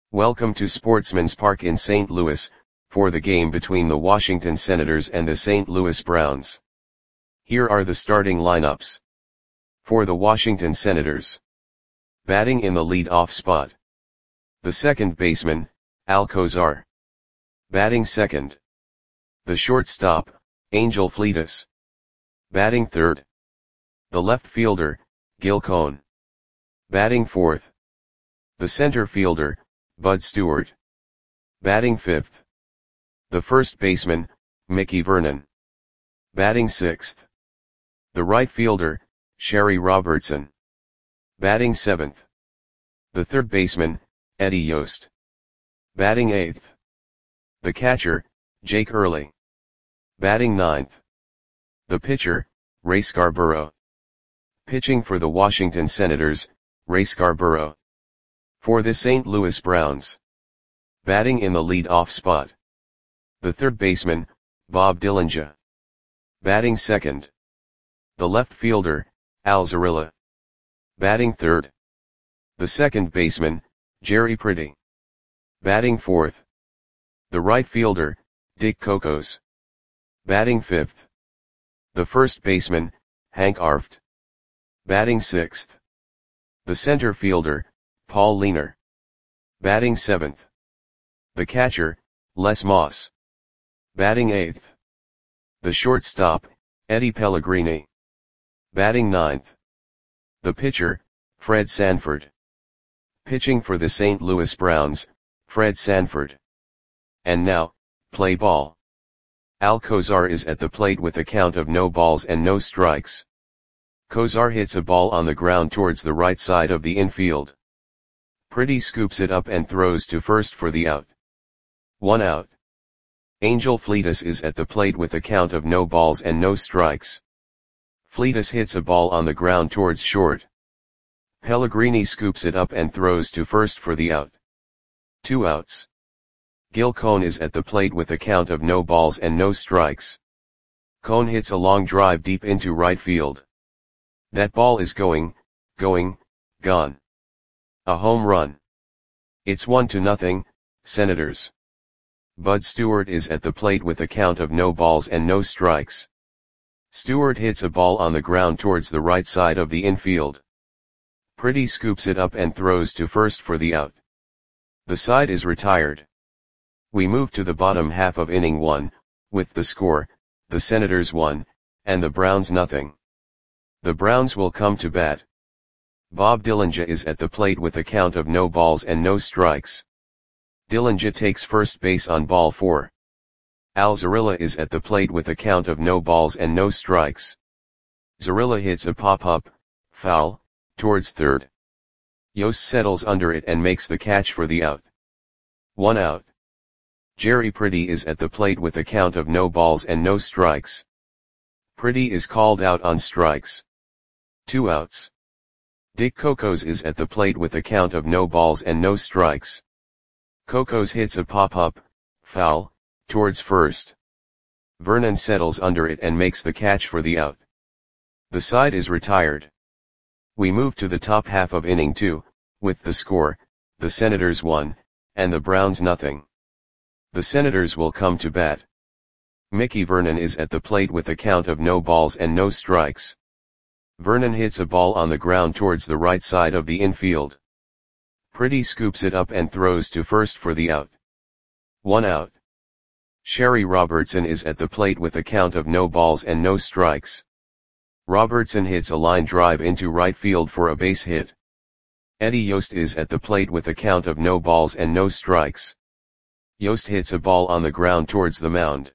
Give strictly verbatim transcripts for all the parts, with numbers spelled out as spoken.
Welcome to Sportsman's Park in Saint Louis, for the game between the Washington Senators and the Saint Louis Browns. Here are the starting lineups. For the Washington Senators. Batting in the lead-off spot. The second baseman, Alcozar. Batting second. The shortstop, Angel Fleitas. Batting third. The left fielder, Gil Cohn. Batting fourth. The center fielder, Bud Stewart. Batting fifth. The first baseman, Mickey Vernon. Batting sixth. The right fielder, Sherry Robertson. Batting seventh. The third baseman, Eddie Yost. Batting eighth. The catcher, Jake Early. Batting ninth. The pitcher, Ray Scarborough. Pitching for the Washington Senators, Ray Scarborough. For the Saint Louis Browns. Batting in the lead-off spot. The third baseman, Bob Dillinger. Batting second. The left fielder, Al Zarilla. Batting third. The second baseman, Jerry Pretty. Batting fourth. The right fielder, Dick Cocos. Batting fifth. The first baseman, Hank Arft. Batting sixth. The center fielder, Paul Leaner. Batting seventh. The catcher, Les Moss. Batting eighth. The shortstop, Eddie Pellegrini. Batting ninth. The pitcher, Fred Sanford. Pitching for the Saint Louis Browns, Fred Sanford. And now, play ball. Alcozar is at the plate with a count of no balls and no strikes. Cozar hits a ball on the ground towards the right side of the infield. Pretty scoops it up and throws to first for the out. One out. Angel Fleitas is at the plate with a count of no balls and no strikes. Fleitas hits a ball on the ground towards short. Pellegrini scoops it up and throws to first for the out. Two outs. Gil Cohn is at the plate with a count of no balls and no strikes. Cohn hits a long drive deep into right field. That ball is going, going, gone. A home run. It's one to nothing, Senators. Bud Stewart is at the plate with a count of no balls and no strikes. Stewart hits a ball on the ground towards the right side of the infield. Pretty scoops it up and throws to first for the out. The side is retired. We move to the bottom half of inning one, with the score, the Senators one, and the Browns nothing. The Browns will come to bat. Bob Dillinger is at the plate with a count of no balls and no strikes. Dillinger takes first base on ball four. Al Zarilla is at the plate with a count of no balls and no strikes. Zarilla hits a pop-up, foul, towards third. Yost settles under it and makes the catch for the out. One out. Jerry Pretty is at the plate with a count of no balls and no strikes. Pretty is called out on strikes. Two outs. Dick Cocos is at the plate with a count of no balls and no strikes. Cocos hits a pop-up, foul, towards first. Vernon settles under it and makes the catch for the out. The side is retired. We move to the top half of inning two, with the score, the Senators one, and the Browns nothing. The Senators will come to bat. Mickey Vernon is at the plate with a count of no balls and no strikes. Vernon hits a ball on the ground towards the right side of the infield. Pretty scoops it up and throws to first for the out. One out. Sherry Robertson is at the plate with a count of no balls and no strikes. Robertson hits a line drive into right field for a base hit. Eddie Yost is at the plate with a count of no balls and no strikes. Yost hits a ball on the ground towards the mound.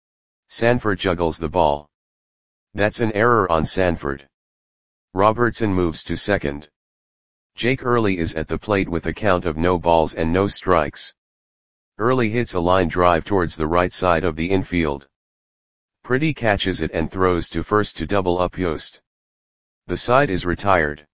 Sanford juggles the ball. That's an error on Sanford. Robertson moves to second. Jake Early is at the plate with a count of no balls and no strikes. Early hits a line drive towards the right side of the infield. Pretty catches it and throws to first to double up Yost. The side is retired.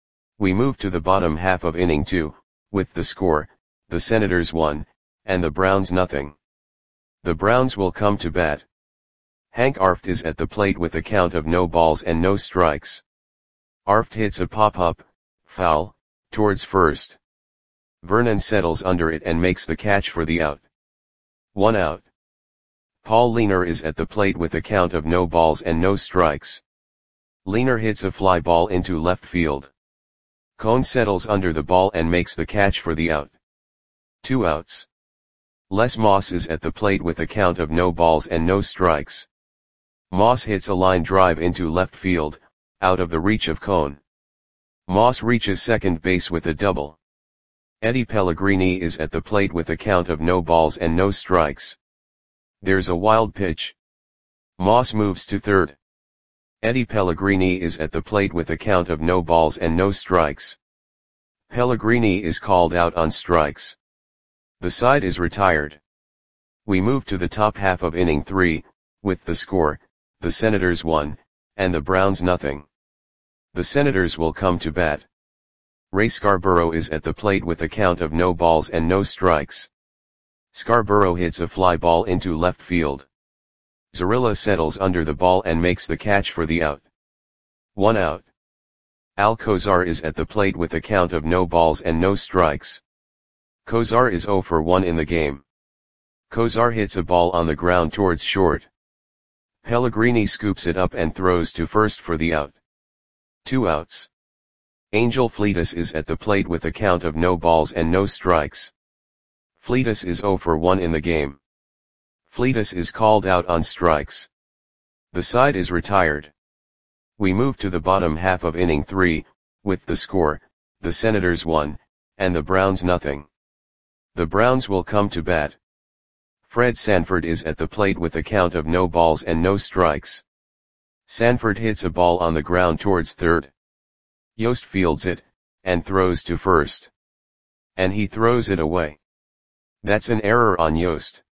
We move to the bottom half of inning two, with the score, the Senators one, and the Browns nothing. The Browns will come to bat. Hank Arft is at the plate with a count of no balls and no strikes. Arft hits a pop-up, foul, towards first. Vernon settles under it and makes the catch for the out. One out. Paul Lehner is at the plate with a count of no balls and no strikes. Lehner hits a fly ball into left field. Cone settles under the ball and makes the catch for the out. Two outs. Les Moss is at the plate with a count of no balls and no strikes. Moss hits a line drive into left field, out of the reach of Cone. Moss reaches second base with a double. Eddie Pellegrini is at the plate with a count of no balls and no strikes. There's a wild pitch. Moss moves to third. Eddie Pellegrini is at the plate with a count of no balls and no strikes. Pellegrini is called out on strikes. The side is retired. We move to the top half of inning three, with the score, the Senators one, and the Browns nothing. The Senators will come to bat. Ray Scarborough is at the plate with a count of no balls and no strikes. Scarborough hits a fly ball into left field. Zarilla settles under the ball and makes the catch for the out. One out. Al Kozar is at the plate with a count of no balls and no strikes. Kozar is zero for one in the game. Kozar hits a ball on the ground towards short. Pellegrini scoops it up and throws to first for the out. Two outs. Angel Fleitas is at the plate with a count of no balls and no strikes. Fleitas is zero for one in the game. Fleitas is called out on strikes. The side is retired. We move to the bottom half of inning three, with the score, the Senators one, and the Browns nothing. The Browns will come to bat. Fred Sanford is at the plate with a count of no balls and no strikes. Sanford hits a ball on the ground towards third. Yost fields it, and throws to first. And he throws it away. That's an error on Yost.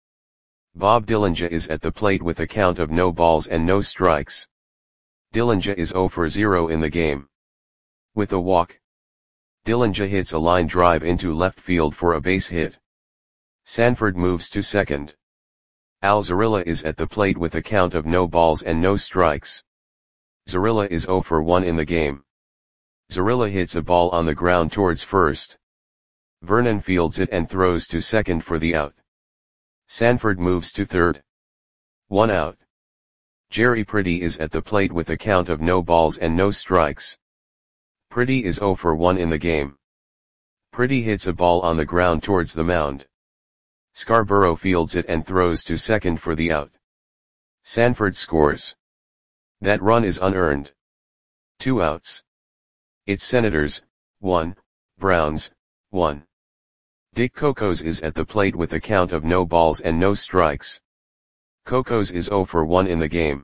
Bob Dillinger is at the plate with a count of no balls and no strikes. Dillinger is zero for zero in the game. With a walk, Dillinger hits a line drive into left field for a base hit. Sanford moves to second. Al Zarilla is at the plate with a count of no balls and no strikes. Zarilla is zero for one in the game. Zarilla hits a ball on the ground towards first. Vernon fields it and throws to second for the out. Sanford moves to third. One out. Jerry Pretty is at the plate with a count of no balls and no strikes. Pretty is zero for one in the game. Pretty hits a ball on the ground towards the mound. Scarborough fields it and throws to second for the out. Sanford scores. That run is unearned. Two outs. It's Senators, one, Browns, one. Dick Cocos is at the plate with a count of no balls and no strikes. Cocos is zero for one in the game.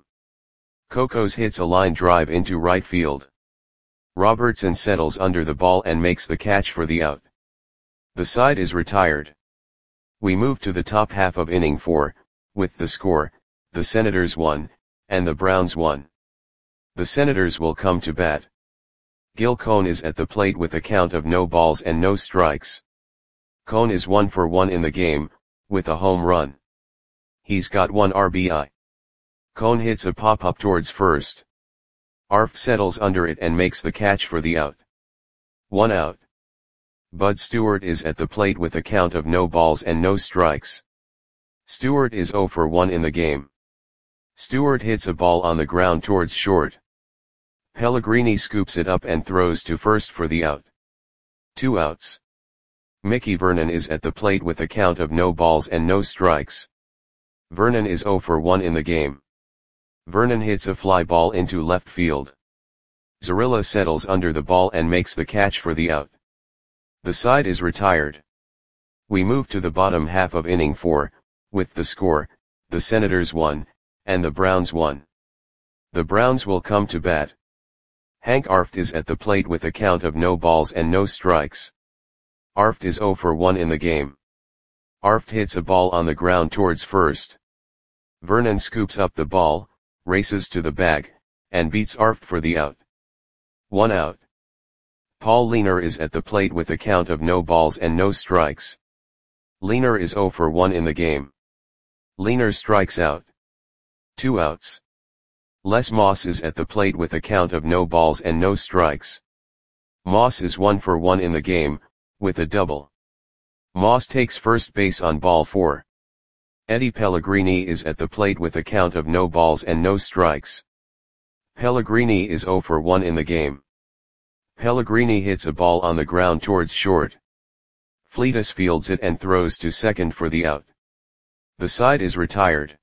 Cocos hits a line drive into right field. Robertson settles under the ball and makes the catch for the out. The side is retired. We move to the top half of inning four, with the score, the Senators one, and the Browns one. The Senators will come to bat. Gil Cone is at the plate with a count of no balls and no strikes. Cone is one for one in the game, with a home run. He's got one R B I. Cone hits a pop-up towards first. Arft settles under it and makes the catch for the out. One out. Bud Stewart is at the plate with a count of no balls and no strikes. Stewart is zero for one in the game. Stewart hits a ball on the ground towards short. Pellegrini scoops it up and throws to first for the out. Two outs. Mickey Vernon is at the plate with a count of no balls and no strikes. Vernon is zero for one in the game. Vernon hits a fly ball into left field. Zarilla settles under the ball and makes the catch for the out. The side is retired. We move to the bottom half of inning four, with the score, the Senators one, and the Browns one. The Browns will come to bat. Hank Arft is at the plate with a count of no balls and no strikes. Arft is zero for one in the game. Arft hits a ball on the ground towards first. Vernon scoops up the ball, races to the bag, and beats Arft for the out. One out. Paul Lehner is at the plate with a count of no balls and no strikes. Lehner is zero for one in the game. Lehner strikes out. Two outs. Les Moss is at the plate with a count of no balls and no strikes. Moss is one for one in the game, with a double. Moss takes first base on ball four. Eddie Pellegrini is at the plate with a count of no balls and no strikes. Pellegrini is zero for one in the game. Pellegrini hits a ball on the ground towards short. Fleitas fields it and throws to second for the out. The side is retired.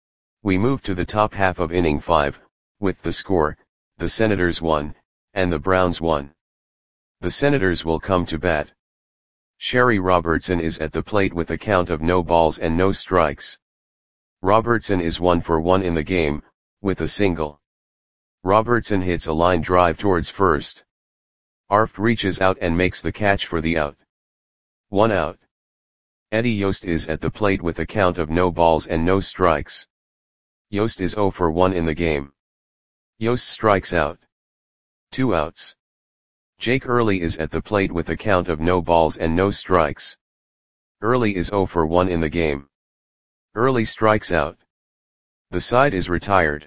We move to the top half of inning five, with the score, the Senators won, and the Browns won. The Senators will come to bat. Sherry Robertson is at the plate with a count of no balls and no strikes. Robertson is one for one in the game, with a single. Robertson hits a line drive towards first. Arft reaches out and makes the catch for the out. One out. Eddie Yost is at the plate with a count of no balls and no strikes. Yost is zero for one in the game. Yost strikes out. Two outs. Jake Early is at the plate with a count of no balls and no strikes. Early is zero for one in the game. Early strikes out. The side is retired.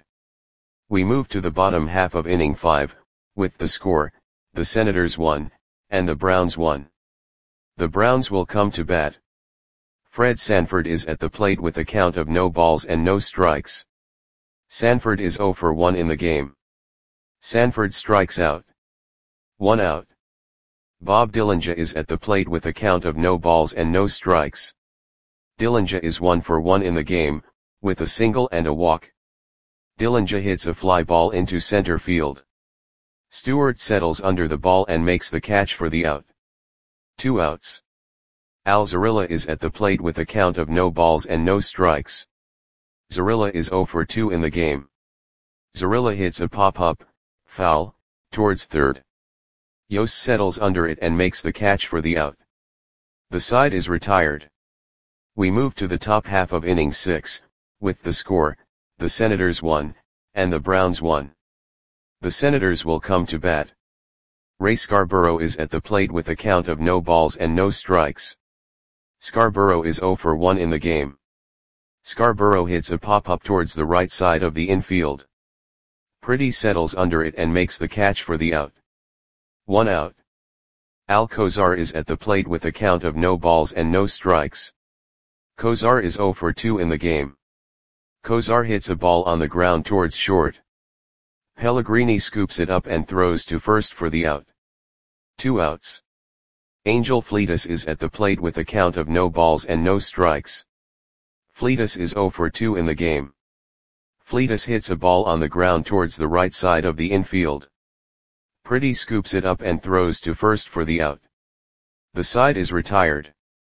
We move to the bottom half of inning five, with the score, the Senators won, and the Browns won. The Browns will come to bat. Fred Sanford is at the plate with a count of no balls and no strikes. Sanford is zero for one in the game. Sanford strikes out. One out. Bob Dillinger is at the plate with a count of no balls and no strikes. Dillinger is one for one in the game, with a single and a walk. Dillinger hits a fly ball into center field. Stewart settles under the ball and makes the catch for the out. Two outs. Al Zarilla is at the plate with a count of no balls and no strikes. Zarilla is zero for two in the game. Zarilla hits a pop-up, foul, towards third. Yost settles under it and makes the catch for the out. The side is retired. We move to the top half of inning six, with the score, the Senators won, and the Browns won. The Senators will come to bat. Ray Scarborough is at the plate with a count of no balls and no strikes. Scarborough is zero for one in the game. Scarborough hits a pop-up towards the right side of the infield. Pretty settles under it and makes the catch for the out. One out. Al Kozar is at the plate with a count of no balls and no strikes. Kozar is zero for two in the game. Kozar hits a ball on the ground towards short. Pellegrini scoops it up and throws to first for the out. Two outs. Angel Fleitas is at the plate with a count of no balls and no strikes. Fleitas is zero for two in the game. Fleitas hits a ball on the ground towards the right side of the infield. Pretty scoops it up and throws to first for the out. The side is retired.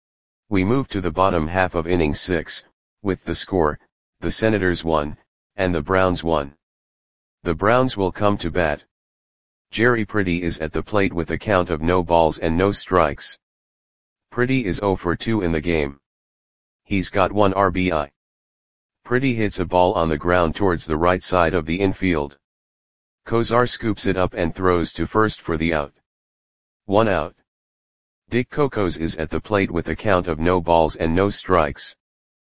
We move to the bottom half of inning six, with the score, the Senators won, and the Browns won. The Browns will come to bat. Jerry Pretty is at the plate with a count of no balls and no strikes. Pretty is zero for two in the game. He's got one R B I. Pretty hits a ball on the ground towards the right side of the infield. Kozar scoops it up and throws to first for the out. One out. Dick Cocos is at the plate with a count of no balls and no strikes.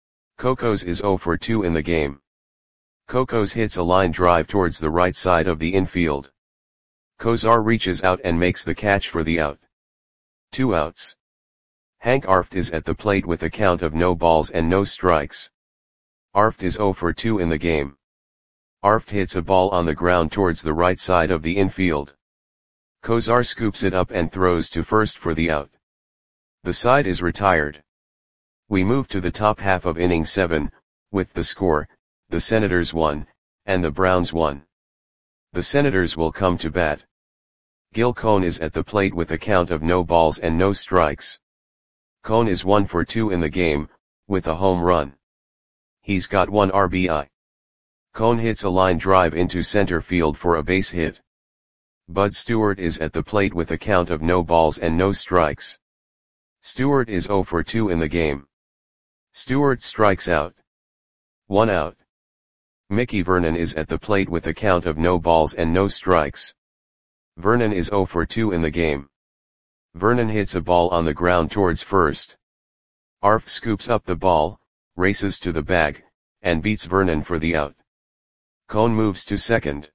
Cocos is zero for two in the game. Cocos hits a line drive towards the right side of the infield. Kozar reaches out and makes the catch for the out. Two outs. Hank Arft is at the plate with a count of no balls and no strikes. Arft is zero for two in the game. Arft hits a ball on the ground towards the right side of the infield. Kozar scoops it up and throws to first for the out. The side is retired. We move to the top half of inning seven, with the score, the Senators won, and the Browns won. The Senators will come to bat. Gil Cohn is at the plate with a count of no balls and no strikes. Cohn is one for two in the game, with a home run. He's got one R B I. Cohn hits a line drive into center field for a base hit. Bud Stewart is at the plate with a count of no balls and no strikes. Stewart is zero for two in the game. Stewart strikes out. One out. Mickey Vernon is at the plate with a count of no balls and no strikes. Vernon is zero for two in the game. Vernon hits a ball on the ground towards first. Arft scoops up the ball, races to the bag, and beats Vernon for the out. Cohn moves to second.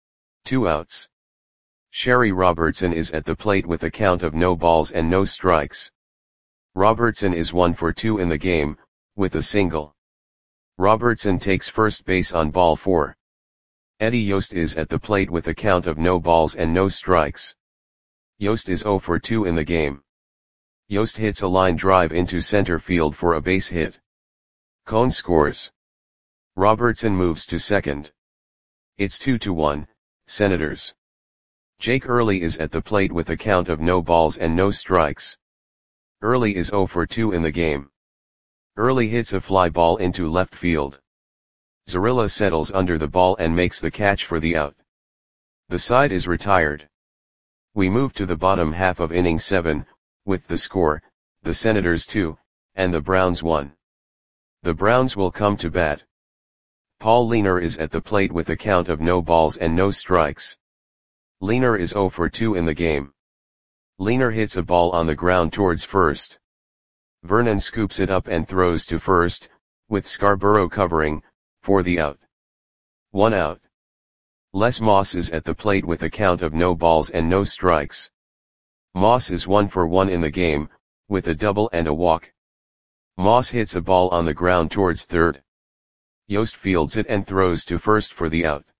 Two outs. Sherry Robertson is at the plate with a count of no balls and no strikes. Robertson is one for two in the game, with a single. Robertson takes first base on ball four. Eddie Yost is at the plate with a count of no balls and no strikes. Yost is zero for two in the game. Yost hits a line drive into center field for a base hit. Cone scores. Robertson moves to second. It's two to one, Senators. Jake Early is at the plate with a count of no balls and no strikes. Early is zero for two in the game. Early hits a fly ball into left field. Zarilla settles under the ball and makes the catch for the out. The side is retired. We move to the bottom half of inning seven, with the score, the Senators two, and the Browns one. The Browns will come to bat. Paul Leaner is at the plate with a count of no balls and no strikes. Leaner is zero for two in the game. Leaner hits a ball on the ground towards first. Vernon scoops it up and throws to first, with Scarborough covering, for the out. One out. Les Moss is at the plate with a count of no balls and no strikes. Moss is one for one in the game, with a double and a walk. Moss hits a ball on the ground towards third. Yost fields it and throws to first for the out.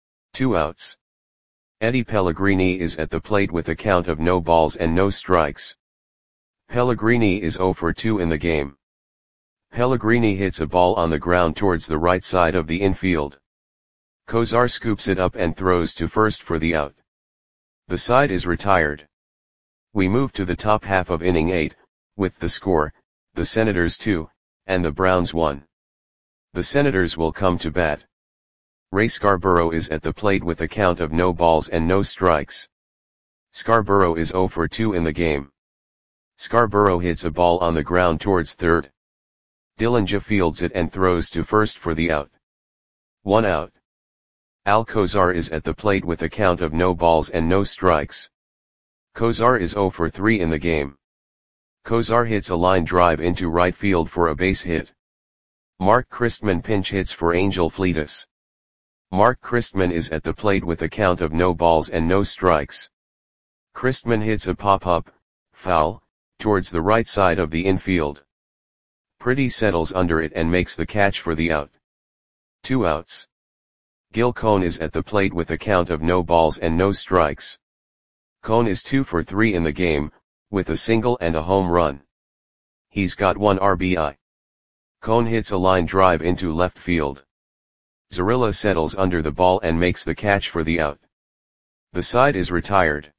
Two outs. Eddie Pellegrini is at the plate with a count of no balls and no strikes. Pellegrini is zero for two in the game. Pellegrini hits a ball on the ground towards the right side of the infield. Kozar scoops it up and throws to first for the out. The side is retired. We move to the top half of inning eight, with the score, the Senators two, and the Browns one. The Senators will come to bat. Ray Scarborough is at the plate with a count of no balls and no strikes. Scarborough is zero for two in the game. Scarborough hits a ball on the ground towards third. Dillinger fields it and throws to first for the out. One out. Al Kozar is at the plate with a count of no balls and no strikes. Kozar is zero for three in the game. Kozar hits a line drive into right field for a base hit. Mark Christman pinch hits for Angel Fleetus. Mark Christman is at the plate with a count of no balls and no strikes. Christman hits a pop-up, foul, towards the right side of the infield. Pretty settles under it and makes the catch for the out. Two outs. Gil Cone is at the plate with a count of no balls and no strikes. Cone is two for three in the game, with a single and a home run. He's got one R B I. Cone hits a line drive into left field. Zarilla settles under the ball and makes the catch for the out. The side is retired.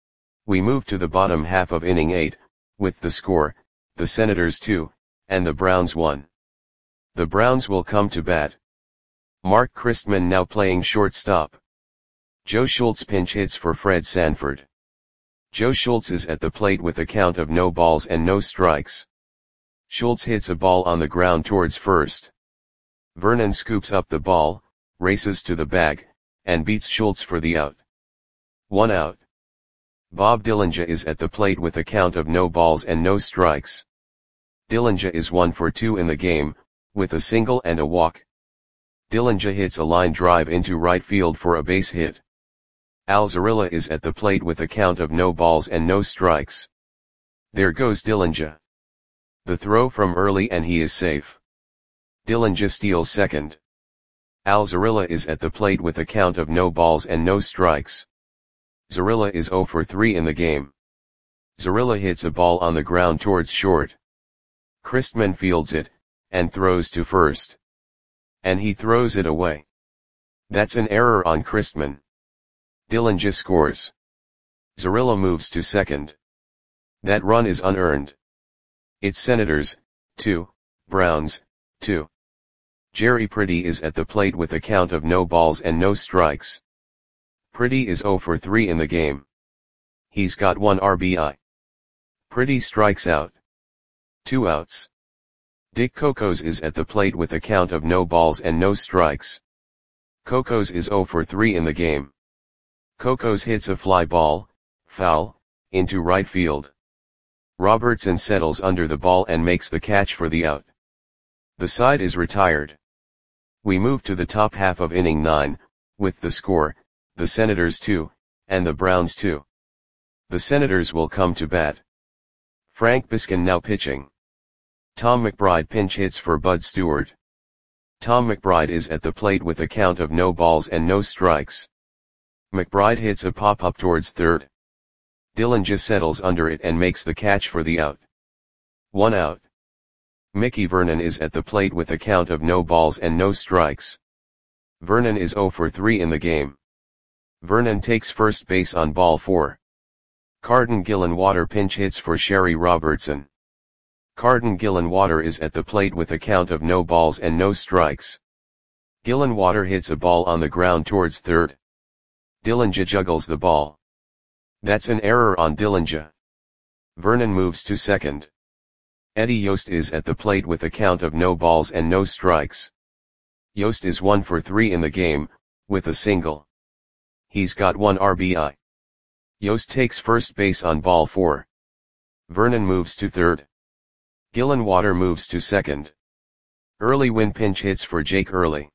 We move to the bottom half of inning eight, with the score, the Senators two, and the Browns one. The Browns will come to bat. Mark Christman now playing shortstop. Joe Schultz pinch hits for Fred Sanford. Joe Schultz is at the plate with a count of no balls and no strikes. Schultz hits a ball on the ground towards first. Vernon scoops up the ball, races to the bag, and beats Schultz for the out. One out. Bob Dillinger is at the plate with a count of no balls and no strikes. Dillinger is one for two in the game, with a single and a walk. Dillinger hits a line drive into right field for a base hit. Al Zarilla is at the plate with a count of no balls and no strikes. There goes Dillinger. The throw from Early and he is safe. Dillinger steals second. Al Zarilla is at the plate with a count of no balls and no strikes. Zarilla is zero for three in the game. Zarilla hits a ball on the ground towards short. Christman fields it, and throws to first. And he throws it away. That's an error on Christman. Dillinger scores. Zarilla moves to second. That run is unearned. It's Senators, two, Browns, two. Jerry Pretty is at the plate with a count of no balls and no strikes. Pretty is zero for three in the game. He's got one R B I. Pretty strikes out. Two outs. Dick Cocos is at the plate with a count of no balls and no strikes. Cocos is zero for three in the game. Cocos hits a fly ball, foul, into right field. Robertson settles under the ball and makes the catch for the out. The side is retired. We move to the top half of inning nine, with the score, the Senators two, and the Browns two. The Senators will come to bat. Frank Biskin now pitching. Tom McBride pinch hits for Bud Stewart. Tom McBride is at the plate with a count of no balls and no strikes. McBride hits a pop-up towards third. Dillinger settles under it and makes the catch for the out. One out. Mickey Vernon is at the plate with a count of no balls and no strikes. Vernon is oh for three in the game. Vernon takes first base on ball four. Carden Gillenwater pinch hits for Sherry Robertson. Carden Gillenwater is at the plate with a count of no balls and no strikes. Gillenwater hits a ball on the ground towards third. Dillinger juggles the ball. That's an error on Dillinger. Vernon moves to second. Eddie Yost is at the plate with a count of no balls and no strikes. Yost is one for three in the game, with a single. He's got one R B I. Yost takes first base on ball four. Vernon moves to third. Gillenwater moves to second. Early Win pinch hits for Jake Early.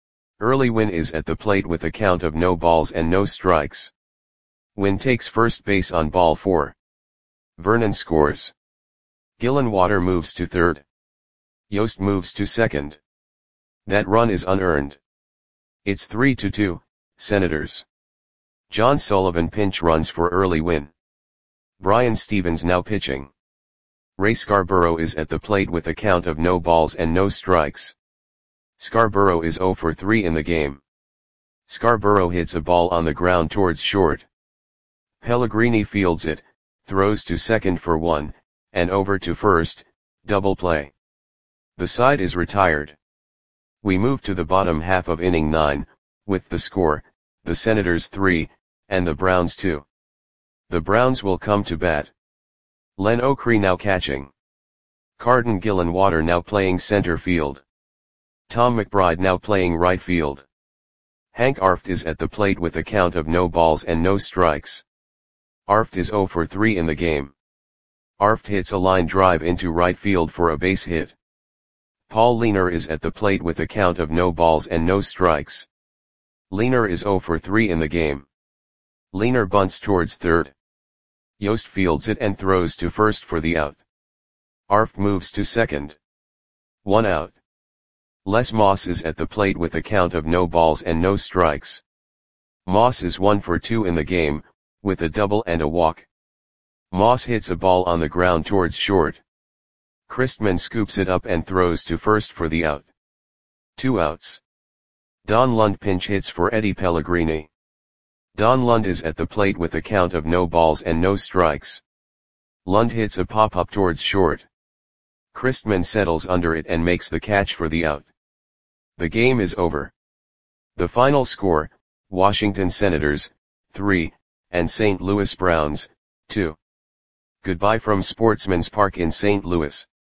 Early Win is at the plate with a count of no balls and no strikes. Win takes first base on ball four. Vernon scores. Gillenwater moves to third. Yost moves to second. That run is unearned. It's three to two, Senators. John Sullivan pinch runs for Early Win. Brian Stevens now pitching. Ray Scarborough is at the plate with a count of no balls and no strikes. Scarborough is oh for three in the game. Scarborough hits a ball on the ground towards short. Pellegrini fields it, throws to second for one, and over to first, double play. The side is retired. We move to the bottom half of inning nine, with the score, the Senators three, and the Browns two. The Browns will come to bat. Len Ockrey now catching. Carden Gillenwater now playing center field. Tom McBride now playing right field. Hank Arft is at the plate with a count of no balls and no strikes. Arft is oh for three in the game. Arft hits a line drive into right field for a base hit. Paul Leaner is at the plate with a count of no balls and no strikes. Leaner is oh for three in the game. Leaner bunts towards third. Yost fields it and throws to first for the out. Arft moves to second. One out. Les Moss is at the plate with a count of no balls and no strikes. Moss is one for two in the game, with a double and a walk. Moss hits a ball on the ground towards short. Christman scoops it up and throws to first for the out. Two outs. Don Lund pinch hits for Eddie Pellegrini. Don Lund is at the plate with a count of no balls and no strikes. Lund hits a pop-up towards short. Christman settles under it and makes the catch for the out. The game is over. The final score, Washington Senators, three, and Saint Louis Browns, two. Goodbye from Sportsman's Park in Saint Louis.